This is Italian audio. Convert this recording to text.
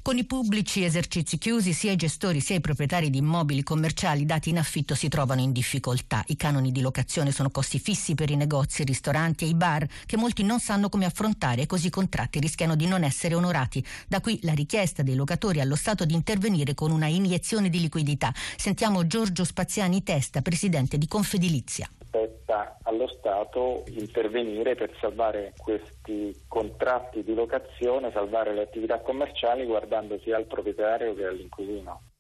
Con i pubblici esercizi chiusi, sia i gestori sia i proprietari di immobili commerciali dati in affitto si trovano in difficoltà. I canoni di locazione sono costi fissi per i negozi, i ristoranti e i bar che molti non sanno come affrontare e così i contratti rischiano di non essere onorati. Da qui la richiesta dei locatori allo Stato di intervenire con una iniezione di liquidità. Sentiamo Giorgio Spaziani Testa, presidente di Confedilizia. Spetta allo Stato intervenire per salvare questi contratti di locazione, salvare le attività commerciali guardando sia al proprietario che all'inquilino.